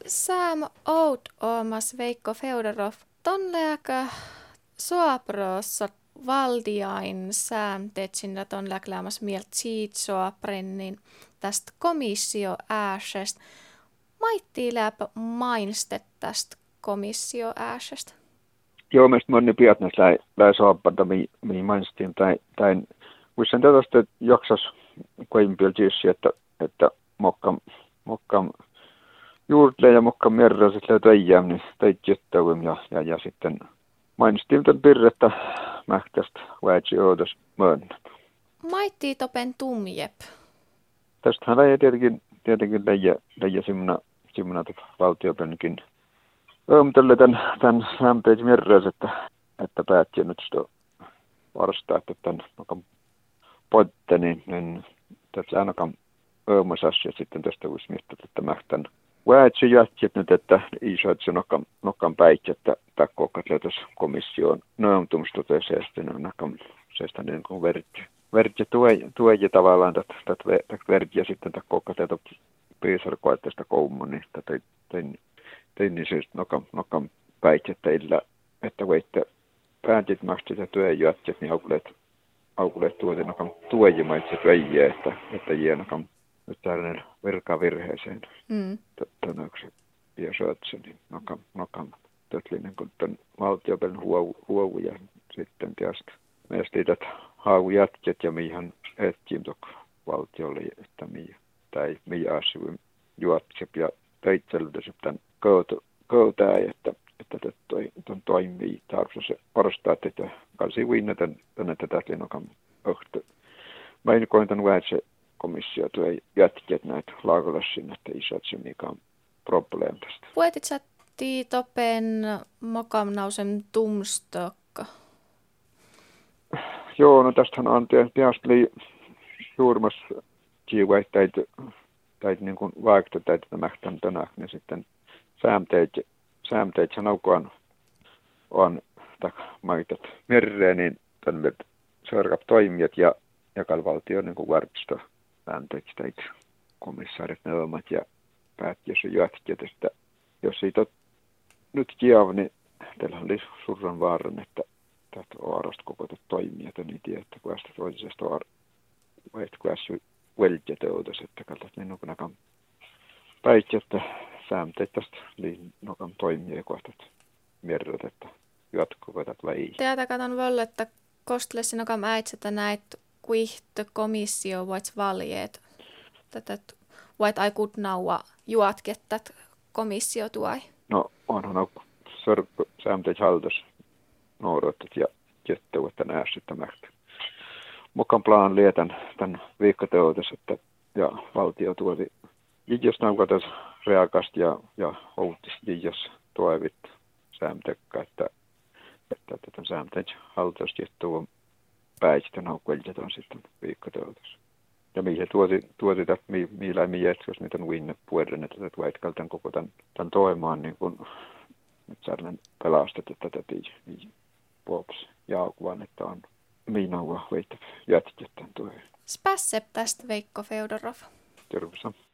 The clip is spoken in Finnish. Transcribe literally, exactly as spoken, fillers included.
Sam out omas Veikko Feodorov tonleaka soaprossa valdiain Sam tetsinä tonleaka lämmäs mielt siitä soaprennin tästä komissio ääsestä. Maittii läpä mainstet tästä komissio ääsestä. Joo, mielestäni moni piatnas läi, läi soapata, mihin mainittiin, tai, tai muistan tätä, että jaksas koimpiel tietysti, että, että mokka, mokka juurtle ja mokka merraset löytäjää, niin teit jättävым ja, ja, ja sitten mainittiin tämän pirrettä mähtästä väitsi ootas myönnä. Maittii topen tumjep. Tästähän läi tietenkin, tietenkin läijä, läijä simmuna, simmuna valtiopenkin öömtölle tämän, tämän lämpeisi merras, että, että päätti nyt sitä varastaa, että tämän nokan poitte, niin, niin tässä ainakaan öömasas ja sitten tästä voisi miettiä, että mähtän väitsi jätsit nyt, että iso, että se nokan, nokan päitsi, että takkoakat löytäisi komission nöömtumistoteuseesti, niin nokan seistä niin kuin verti. Verti tueji tavallaan, että verti ja sitten takkoakat löytäisi piisarkoitteesta koummun, niin tätä tein tein niin siis nokan, nokan päitsi, että illa, että voitte pääntit mahti ja työjätsit, niin aukuleet, aukuleet tuotiin nokan tuejimaitse työjiä, että, että jää nokan nyt tällainen virkavirheeseen. Mm. Tänäksi ja söötsä, niin nokan, nokan tötlinen, kun tämän valtiopelin huovu, huovu ja sitten tästä mielestäni tätä haavu jätket ja mihin ettiin tok valtiolle, että mihin, tai mihin asioihin juotsep ja teitseltä sitten koutaa, että, että toi, ton toimii tarvitse se parastaa, että kansi viinä tänne tätä lienokan ohto. Mä en koin tämän väitsä komissio tuo jätket näitä laakolassin, että isot se mikä on probleem tästä. Puetit sä topen mokamnausen tumstokka? Joo, no tästähän on tietysti suurimmas kiivaihtäitä tai niin kuin vaikutetaan tämähtän tänään, niin sitten säänteet, säänteet sanotaan on maitat mereen, niin tänne seuraavat toimijat ja jakalvaltio niin kuin vartisto säänteeksi teitä komissaarit neuvomat ja päätti, jos jatket, että jos ei tot nyt kiava, niin teillä oli surran vaaran, että tätä vaarasta koko toimijat, niin tiedä, että kun sitä toisesta vai että kun äsken veljeteutas, että kaltaisi niin nokan päitsi, että säänteet tästä nokan toimia kohtat mierrät, että jatkuvat vai ei. Teätä katan völle, että kostlesi nokan äitsetä näit kuihto komissio voit valjeet. Tätä voit aikut naua juotkettat komissio tuai. No onhan on säänteet haltus noudattat ja jättävät tämän ääsyttämästä. Mukaan plaan lietän tämän viikkoteutus, että ja valtio tuoti jos naukatas reakasti ja, ja houtis jos toivit sääntekkä, että että tätä säänteet haltuus jättävän päistä naukelta on sitten viikkoteutus. Ja mihin tuoti, tuoti että millä ei jos niitä on vinne puolella, että tuetkaltaan koko tämän, tämän toimaan niin kuin nyt sellainen pelastettu tätä niin vuoksi jaukuvan, että on minua veitä jätkettän tuo. Spässep tästä Veikko Feodorov. Tervetuloa.